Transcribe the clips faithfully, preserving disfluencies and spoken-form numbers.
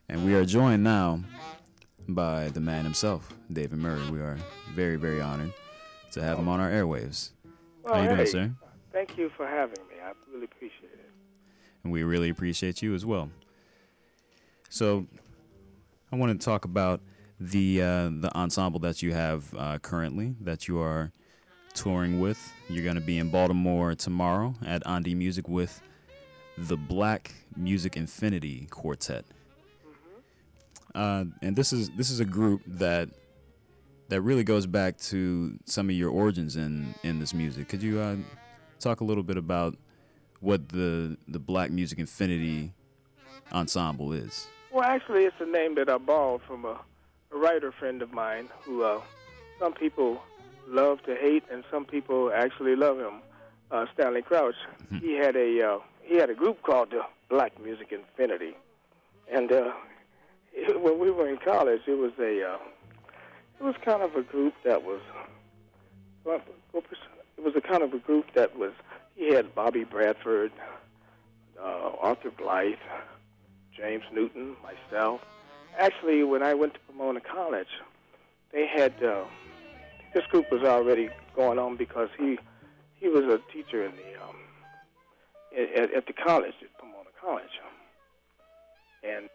And we are joined now by the man himself, David Murray. We are very, very honored to have him on our airwaves. Well, How you hey, doing, sir? Thank you for having me. I really appreciate it. And we really appreciate you as well. So I want to talk about the uh, the ensemble that you have uh, currently, that you are touring with. You're going to be in Baltimore tomorrow at Andi Music with the Black Music Infinity Quartet. Uh, and this is this is a group that that really goes back to some of your origins in, in this music. Could you uh, talk a little bit about what the the Black Music Infinity Ensemble is? Well, actually, it's a name that I borrowed from a, a writer friend of mine who uh, some people love to hate and some people actually love him. Uh, Stanley Crouch. Mm-hmm. He had a uh, he had a group called the Black Music Infinity, and uh, it, when we were in college, it was a uh, it was kind of a group that was it was a kind of a group that was he had Bobby Bradford, uh, Arthur Blythe, James Newton, myself. Actually, when I went to Pomona College, they had uh, this group was already going on because he he was a teacher in the um, at, at the college at Pomona College, and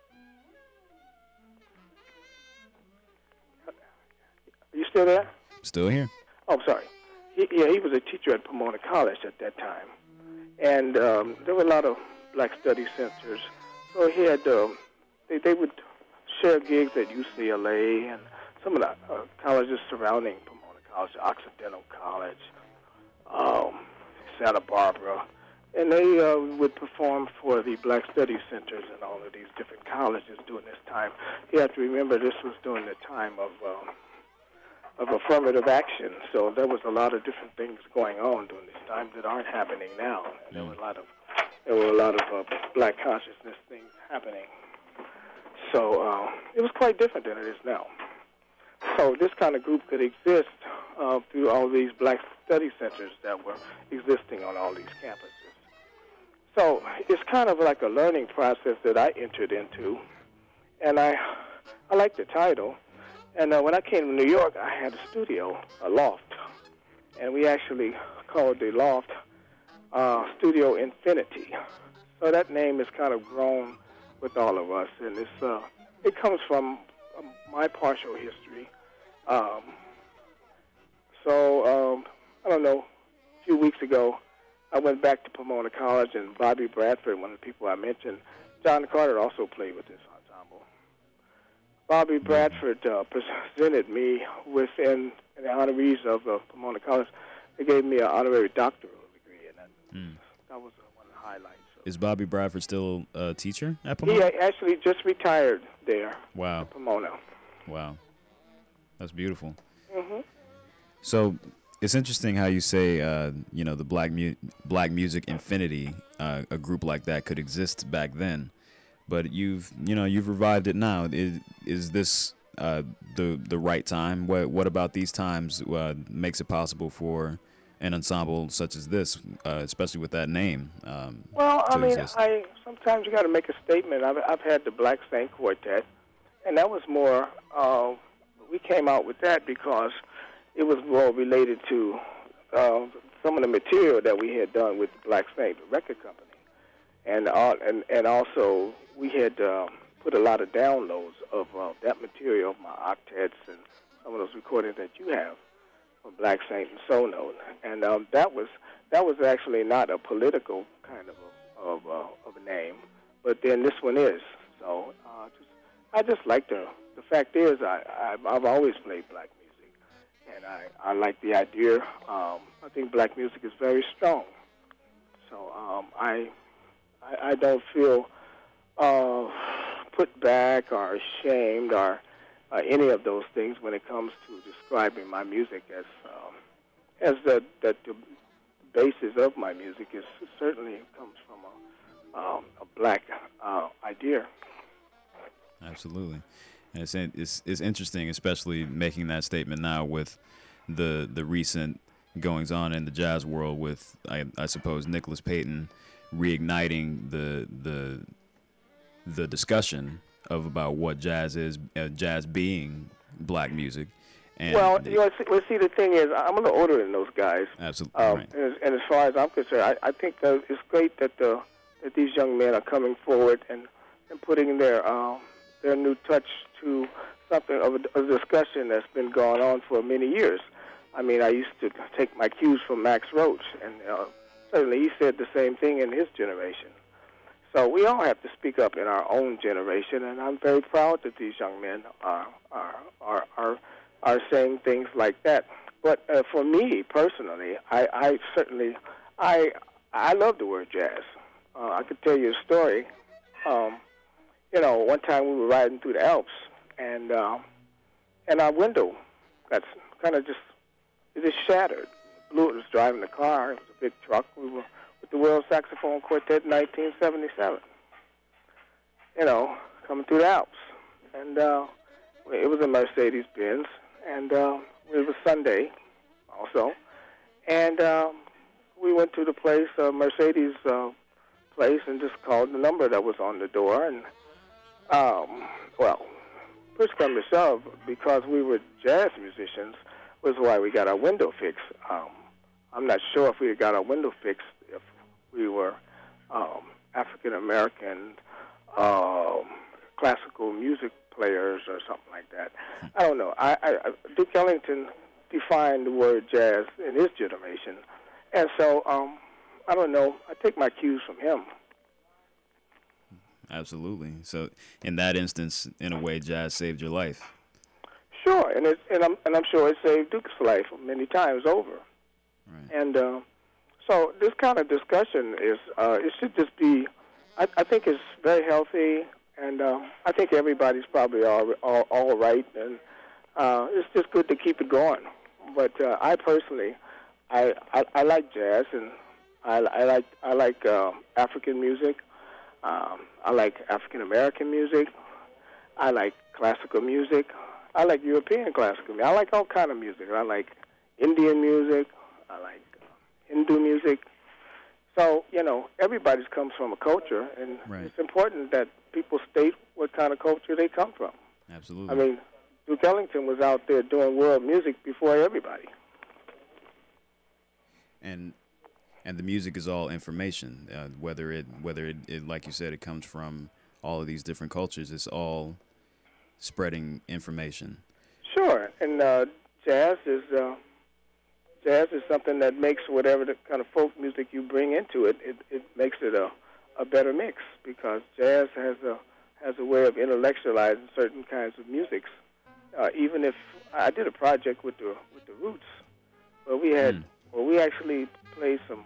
are you still there? Still here. Oh, sorry. He, yeah, he was a teacher at Pomona College at that time, and um, there were a lot of black study centers. So he had um, they they would share gigs at U C L A and some of the uh, colleges surrounding Pomona College, Occidental College, um, Santa Barbara, and they uh, would perform for the black study centers and all of these different colleges during this time. You have to remember this was during the time of um, of affirmative action, so there was a lot of different things going on during this time that aren't happening now. And there were a lot of there were a lot of uh, black consciousness things happening. So uh, it was quite different than it is now. So this kind of group could exist uh, through all these black study centers that were existing on all these campuses. So it's kind of like a learning process that I entered into, and I I like the title. And uh, when I came to New York, I had a studio, a loft, and we actually called the loft uh, Studio Infinity. So that name has kind of grown with all of us, and it's uh, it comes from um, my partial history. Um, so um, I don't know. A few weeks ago, I went back to Pomona College, and Bobby Bradford, one of the people I mentioned, John Carter also played with this ensemble. Bobby Bradford uh, presented me with, in, in the honorees of uh, Pomona College, they gave me an honorary doctoral degree, and that, mm. that was uh, one of the highlights. Is Bobby Bradford still a teacher at Pomona? He actually just retired there. Wow. At Pomona. Wow. That's beautiful. Mm-hmm. So it's interesting how you say, uh, you know, the Black mu- Black Music Infinity, uh, a group like that could exist back then. But you've, you know, you've revived it now. Is, is this uh, the the right time? What what about these times uh, makes it possible for an ensemble such as this, uh, especially with that name? Um, well, I mean, exist? I sometimes you got to make a statement. I've I've had the Black Saint Quartet, and that was more. Uh, we came out with that because it was more related to uh, some of the material that we had done with Black Saint Record Company, and uh, and and also. We had uh, put a lot of downloads of uh, that material, of my octets and some of those recordings that you have from Black Saint and Soul Note, and um, that was that was actually not a political kind of a, of, uh, of a name, but then this one is. So uh, just, I just like the the fact is I, I I've always played black music, and I, I like the idea. Um, I think black music is very strong, so um, I, I I don't feel. Uh, put back or ashamed or uh, any of those things when it comes to describing my music as um, as the, that the basis of my music is certainly comes from a, um, a black uh, idea. Absolutely, and it's, it's it's interesting, especially making that statement now with the the recent goings on in the jazz world with I, I suppose Nicholas Payton reigniting the the the discussion of about what jazz is, uh, jazz being black music. And well, the, you know, see, well, see, the thing is, I'm a little older than those guys. Absolutely, um, right. And, as- and as far as I'm concerned, I, I think that it's great that the that these young men are coming forward and, and putting their uh, their new touch to something of a, a discussion that's been going on for many years. I mean, I used to take my cues from Max Roach, and uh, certainly he said the same thing in his generation. So we all have to speak up in our own generation, and I'm very proud that these young men are are are are, are saying things like that. But uh, for me personally, I, I certainly I I love the word jazz. Uh, I could tell you a story. Um, you know, one time we were riding through the Alps, and uh, and our window got kind of just it just shattered. Blue was driving the car. It was a big truck. We were with the World Saxophone Quartet in nineteen seventy-seven. You know, coming through the Alps, and uh, it was a Mercedes-Benz, and uh, it was Sunday, also, and um, we went to the place, uh, Mercedes uh, place, and just called the number that was on the door, and um, well, push come to shove, because we were jazz musicians, was why we got our window fixed. Um, I'm not sure if we had got our window fixed if we were um, African American um, classical music players or something like that. I don't know. I, I, Duke Ellington defined the word jazz in his generation, and so um, I don't know. I take my cues from him. Absolutely. So in that instance, in a way, jazz saved your life. Sure, and it's, and I'm and I'm sure it saved Duke's life many times over. Right. And uh, so this kind of discussion is uh, it should just be. I, I think it's very healthy, and uh, I think everybody's probably all all, all right, and uh, it's just good to keep it going. But uh, I personally, I, I I like jazz, and I, I like I like uh, African music. Um, I like African American music. I like classical music. I like European classical music. I like all kind of music. I like Indian music. I like uh, Hindu music. So, you know, everybody comes from a culture, and Right. it's important that people state what kind of culture they come from. Absolutely. I mean, Duke Ellington was out there doing world music before everybody. and and the music is all information. Uh, whether it whether it, it, like you said, it comes from all of these different cultures. It's all spreading information. Sure, and uh, jazz is uh, jazz is something that makes whatever the kind of folk music you bring into it, it, it makes it a, a better mix, because jazz has a has a way of intellectualizing certain kinds of musics. Uh, even if I did a project with the with the Roots, where we had Mm. where we actually played some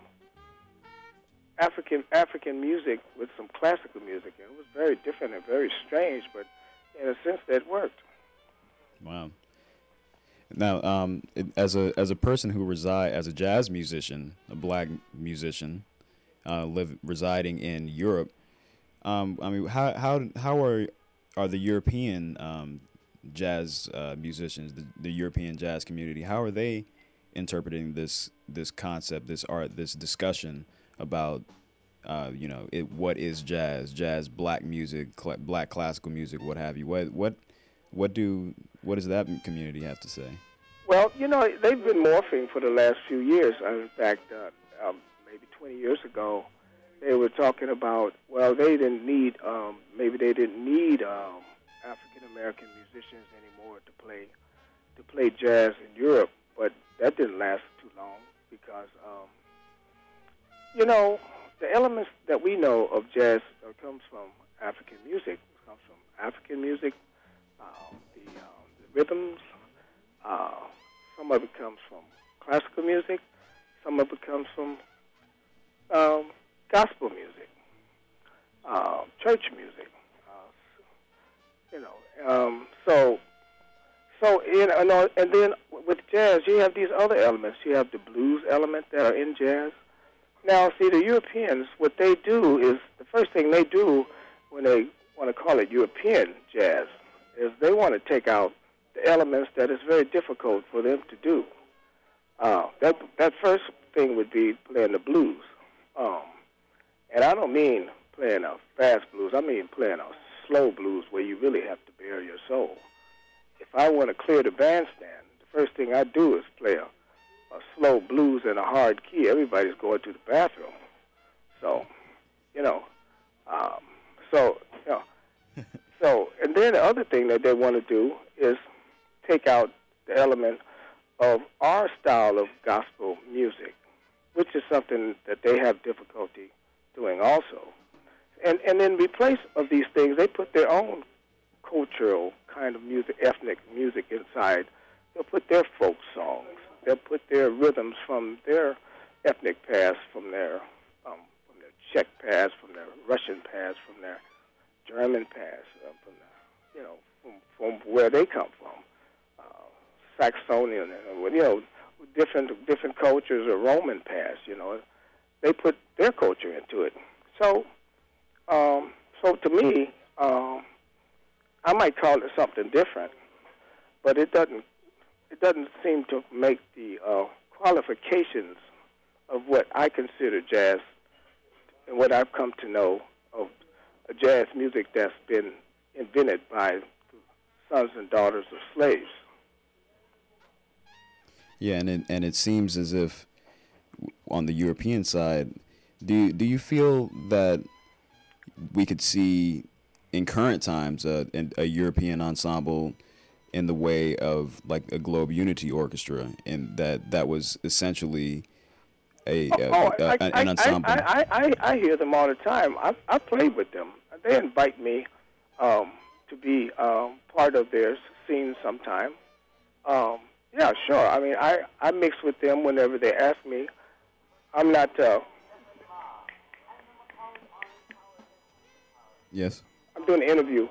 African African music with some classical music, and it was very different and very strange, but in a sense that worked. Wow. Now, um, it, as a as a person who reside as a jazz musician, a black musician, uh, live residing in Europe, um, I mean, how how how are are the European um, jazz uh, musicians, the, the European jazz community, how are they interpreting this this concept, this art, this discussion about uh, you know, it, what is jazz, jazz, black music, cl- black classical music, what have you? What what what do what does that community have to say? Well, you know, they've been morphing for the last few years. Uh, In fact, uh, um, maybe twenty years ago, they were talking about, well, they didn't need, um, maybe they didn't need um, African American musicians anymore to play to play jazz in Europe, but that didn't last too long, because, um, you know, the elements that we know of jazz uh, comes from African music. It comes from African music, uh, the, uh, the rhythms. Uh, some of it comes from classical music. Some of it comes from um, gospel music, uh, church music. Uh, you know, um, so so you know, and then with jazz, you have these other elements. You have the blues element that are in jazz. Now, see, the Europeans, what they do is, the first thing they do when they want to call it European jazz is they want to take out the elements that is very difficult for them to do. Uh, that that first thing would be playing the blues. Um, and I don't mean playing a fast blues. I mean playing a slow blues where you really have to bare your soul. If I want to clear the bandstand, the first thing I do is play a, a slow blues in a hard key. Everybody's going to the bathroom. So, you know, um, so, you know, so, and then the other thing that they want to do is take out the element of our style of gospel music, which is something that they have difficulty doing also. And and in replace of these things, they put their own cultural kind of music, ethnic music inside. They'll put their folk songs. They'll put their rhythms from their ethnic past, from their um, from their Czech past, from their Russian past, from their German past, uh, from the, you know, from, from where they come from, uh, Saxonian, and you know, different different cultures or Roman past. You know, they put their culture into it. So. Um, so to me, um, I might call it something different, but it doesn't. It doesn't seem to make the uh, qualifications of what I consider jazz and what I've come to know of a jazz music that's been invented by sons and daughters of slaves. Yeah, and it, and it seems as if on the European side, do do you feel that we could see in current times uh, a European ensemble in the way of like a Globe Unity Orchestra, and that that was essentially a, a, oh, a, I, a, I, an ensemble? I, I, I, I hear them all the time. I, I played with them. They invite me um, to be um, part of their scene sometime. Um, yeah, sure. I mean, I, I mix with them whenever they ask me. I'm not... Uh, Yes. I'm doing an interview.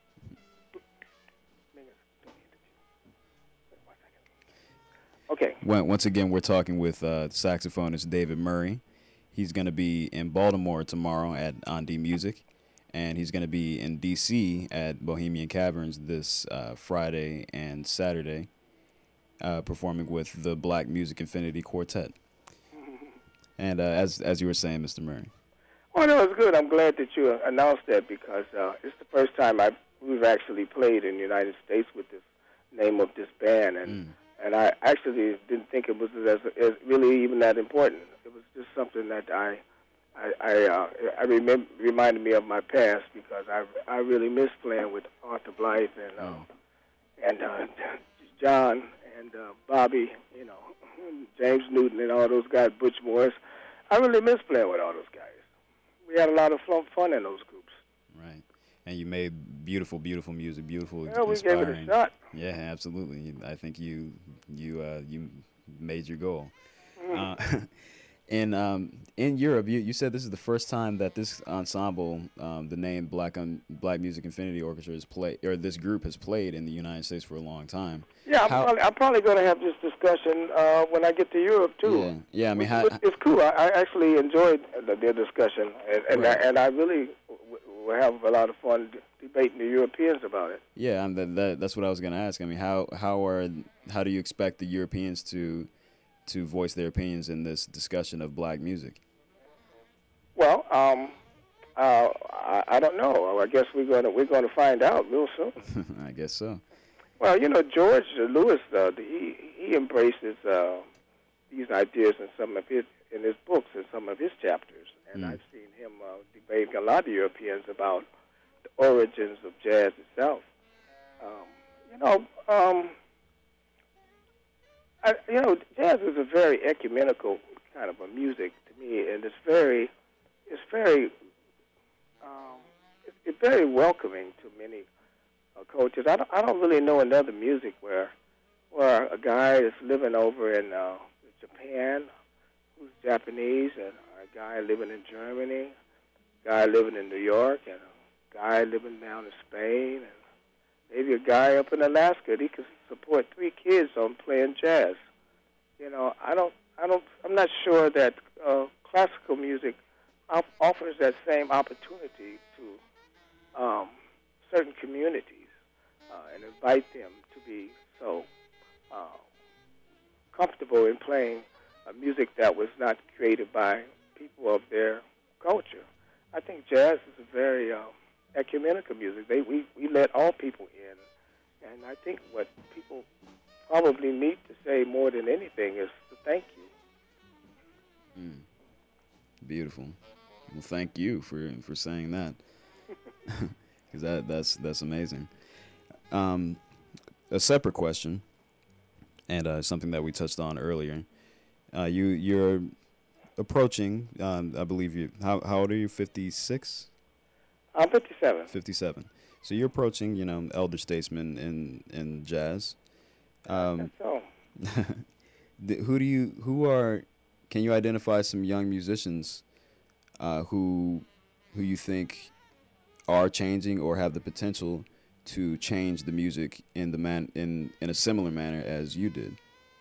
Okay. Once again, we're talking with uh, saxophonist David Murray. He's going to be in Baltimore tomorrow at On D Music, and he's going to be in D C at Bohemian Caverns this uh, Friday and Saturday, uh, performing with the Black Music Infinity Quartet. And uh, as as you were saying, Mister Murray. Well, no, it's good. I'm glad that you announced that because uh, it's the first time I we've actually played in the United States with this name of this band, and mm. and I actually didn't think it was as, as really even that important. It was just something that I I I, uh, I remember reminded me of my past because I I really miss playing with Arthur Blythe and uh, oh. and uh, John and uh, Bobby, you know, James Newton and all those guys, Butch Morris. I really miss playing with all those guys. We had a lot of fun in those groups. Right. And you made beautiful, beautiful music, beautiful, yeah, we inspiring. gave it a shot. Yeah, absolutely. I think you you uh, you made your goal. Mm. Uh, in um, in Europe, you, you said this is the first time that this ensemble, um, the name Black Un- Black Music Infinity Orchestra, is played, or this group has played in the United States for a long time. Yeah, I'm how, probably, I'm probably going to have this discussion uh, when I get to Europe too. Yeah, yeah. I mean, how, it's cool. I, I actually enjoyed the, their discussion, and and, right. I, and I really will have a lot of fun d- debating the Europeans about it. Yeah, I'm the, that, that's what I was going to ask. I mean, how how are how do you expect the Europeans to to voice their opinions in this discussion of black music? Well, um, uh, I, I don't know. I guess we're gonna we're gonna find out real soon. I guess so. Well, you know, George Lewis, uh, he he embraces uh, these ideas in some of his in his books and some of his chapters, and mm. I've seen him uh, debating a lot of Europeans about the origins of jazz itself. Um, you know, um, I, you know, jazz is a very ecumenical kind of a music to me, and it's very, it's very, um, it's, it's very welcoming to many uh, cultures. I don't, I don't really know another music where, where a guy is living over in uh, Japan, who's Japanese, and a guy living in Germany, a guy living in New York, and a guy living down in Spain, and maybe a guy up in Alaska. He can support three kids on playing jazz. You know, I don't, I don't, I'm not sure that uh, classical music off- offers that same opportunity to um, certain communities uh, and invite them to be so uh, comfortable in playing uh, music that was not created by people of their culture. I think jazz is a very uh, ecumenical music. They we, we let all people in, and I think what people probably need to say more than anything is to thank you. Mm. Beautiful. Well, thank you for for saying that, because that that's that's amazing. Um, a separate question, and uh, something that we touched on earlier. Uh, you you're approaching. Um, I believe you. How how old are you? fifty-six? I'm fifty-seven. fifty-seven. So you're approaching, you know, elder statesman in in jazz. Um, so. who do you who are? Can you identify some young musicians uh, who who you think are changing or have the potential to change the music in the man in in a similar manner as you did?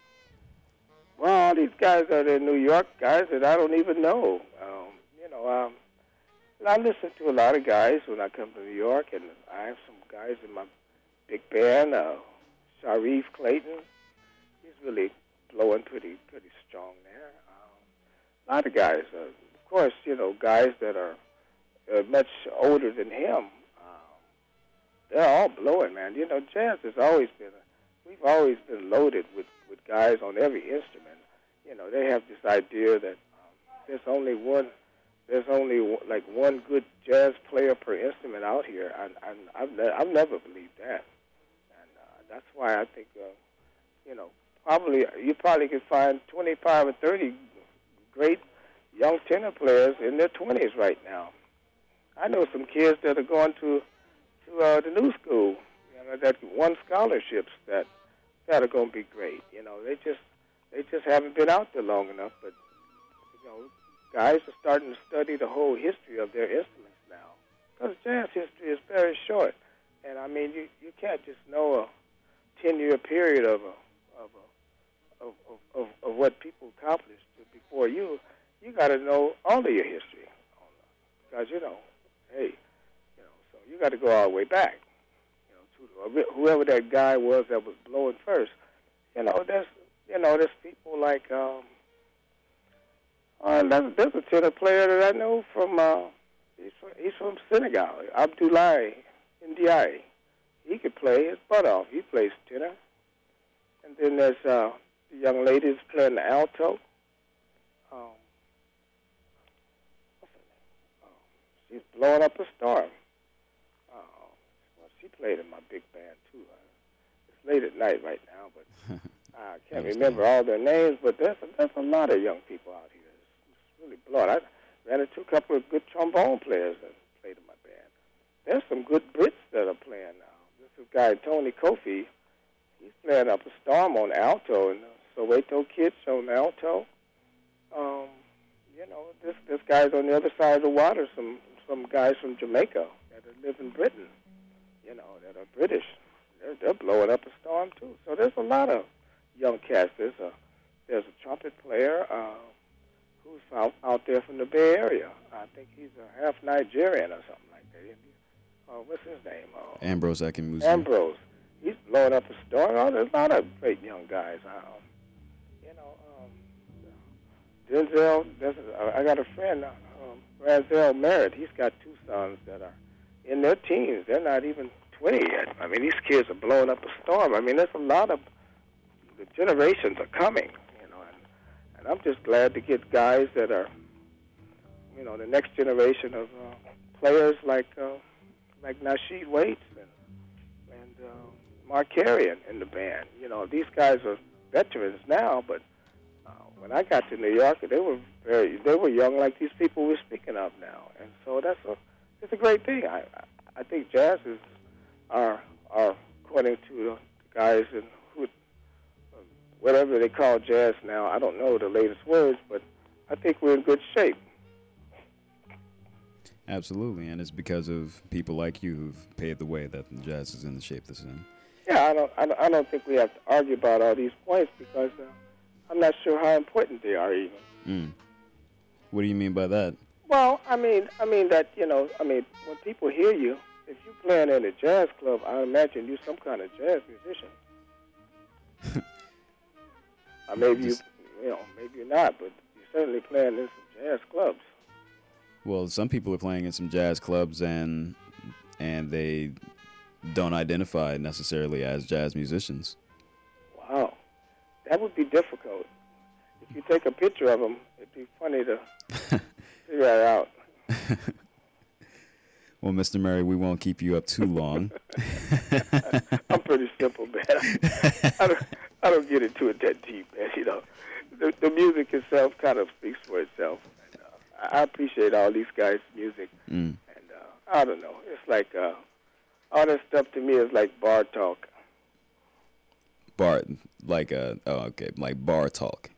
Well, all these guys are in New York, guys that I don't even know. Um, you know, um, I listen to a lot of guys when I come to New York, and I have some guys in my big band. Uh, Sharif Clayton, he's really blowing pretty pretty strong there. Um, a lot of guys, uh, of course, you know, guys that are uh, much older than him. Um, they're all blowing, man. You know, jazz has always been. A, we've always been loaded with, with guys on every instrument. You know, they have this idea that um, there's only one. There's only like one good jazz player per instrument out here, and, and I've, ne- I've never believed that, and uh, that's why I think, uh, you know, probably you probably could find twenty-five or thirty great young tenor players in their twenties right now. I know some kids that are going to to uh, the new school, you know, that won scholarships that that are going to be great. You know, they just they just haven't been out there long enough, but you know. Guys are starting to study the whole history of their instruments now, because jazz history is very short, and I mean you, you can't just know a ten-year period of a, of, a, of, of, of of what people accomplished before you. You got to know all of your history, because you know, hey, you know, so you got to go all the way back, you know, to whoever that guy was that was blowing first. You know, there's you know there's people like. Um, Uh, there's, there's a tenor player that I know from, uh, he's from, he's from Senegal, Abdoulaye Ndiaye. He could play his butt off. He plays tenor. And then there's uh, the young lady who's playing the alto. Um, what's her name? Uh, she's blowing up a storm. Uh, well, she played in my big band, too. Uh, it's late at night right now, but I can't remember all their names, but there's a, there's a lot of young people out here. Really blood. I ran into a couple of good trombone players that played in my band. There's some good Brits that are playing now. This is guy Tony Kofi. He's playing up a storm on alto, and Soweto Kids on alto. Um, you know, this this guy's on the other side of the water. Some some guys from Jamaica that live in Britain. You know, that are British. They're, they're blowing up a storm too. So there's a lot of young cats. There's a there's a trumpet player. Uh, who's out, out there from the Bay Area. I think he's a half Nigerian or something like that. Uh, what's his name? Uh, Ambrose Akinmuzu. Ambrose. He's blowing up a storm. Oh, there's a lot of great young guys. Um, you know, um, Denzel, there's a, I got a friend, uh, um, Razel Merritt. He's got two sons that are in their teens. They're not even twenty yet. I mean, these kids are blowing up a storm. I mean, there's a lot of, the generations are coming. And I'm just glad to get guys that are, you know, the next generation of uh, players like uh, like Nasheed Waits and and uh, Mark Carey in the band. You know, these guys are veterans now, but uh, when I got to New York, they were very they were young, like these people we're speaking of now. And so that's a it's a great thing. I I think jazz is are are according to the guys in who. Whatever they call jazz now, I don't know the latest words, but I think we're in good shape. Absolutely, and it's because of people like you who've paved the way that the jazz is in the shape that's in. Yeah, I don't, I don't, I don't think we have to argue about all these points because uh, I'm not sure how important they are even. Mm. What do you mean by that? Well, I mean, I mean that you know, I mean, when people hear you, if you're playing in a jazz club, I imagine you're some kind of jazz musician. Or maybe you, you know, maybe you're not, but you're certainly playing in some jazz clubs. Well, some people are playing in some jazz clubs and and they don't identify necessarily as jazz musicians. Wow, that would be difficult. If you take a picture of them, it'd be funny to figure that out. Well, Mister Murray, we won't keep you up too long. I'm pretty simple, man. I don't, I don't get into it that deep, man. You know, the, the music itself kind of speaks for itself. And, uh, I appreciate all these guys' music, Mm. and uh, I don't know. It's like uh, all that stuff to me is like bar talk. Bar, like uh oh, okay, like bar talk.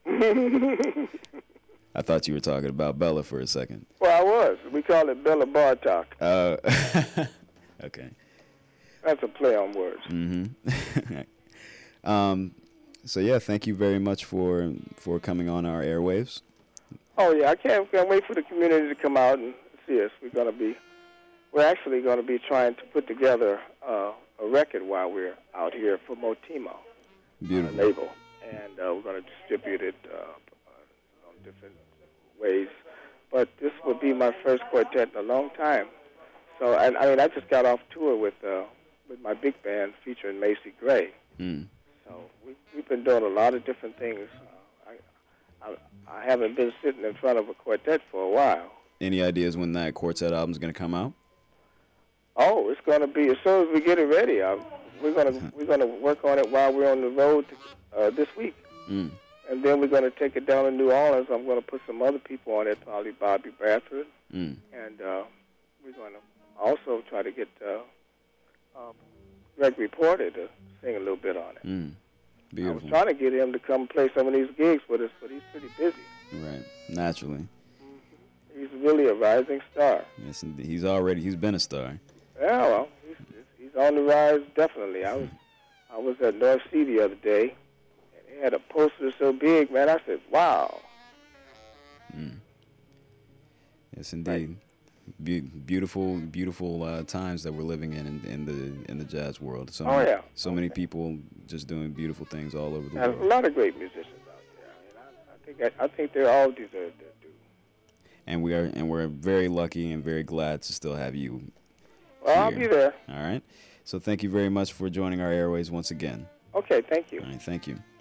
I thought you were talking about Bella for a second. Well, I was. We call it Bella Bar Talk. Uh, okay. That's a play on words. Mm-hmm. um, so yeah, thank you very much for for coming on our airwaves. Oh yeah, I can't can't wait for the community to come out and see us. We're gonna be, we're actually gonna be trying to put together uh, a record while we're out here for Motimo. Beautiful. Our label, and uh, we're gonna distribute it uh, on different ways. But this will be my first quartet in a long time. So I, I mean, I just got off tour with uh, with my big band featuring Macy Gray. Mm. So we, we've been doing a lot of different things. Uh, I, I I haven't been sitting in front of a quartet for a while. Any ideas when that quartet album's gonna come out? Oh, it's gonna be as soon as we get it ready. Uh, we're gonna we're gonna work on it while we're on the road uh, this week. Mm. And then we're going to take it down to New Orleans. I'm going to put some other people on it, probably Bobby Bradford. Mm. And uh, we're going to also try to get uh, uh, Gregory Porter to sing a little bit on it. Mm. Beautiful. I was trying to get him to come play some of these gigs with us, but he's pretty busy. Right. Naturally. Mm-hmm. He's really a rising star. Yes, indeed. He's already, he's been a star. Yeah, well, he's, he's on the rise, definitely. I was, I was at North Sea the other day. Had a poster so big, man. I said, "Wow." Mm. Yes, indeed. Be- beautiful, beautiful uh, times that we're living in, in in the in the jazz world. So oh many, yeah. so okay. many people just doing beautiful things all over the There's world. a lot of great musicians out there. I, mean, I, I think I, I think they all deserve their due. And we are and we're very lucky and very glad to still have you. Well, here. I'll be there. All right. So thank you very much for joining our airways once again. Okay, thank you. All right, thank you.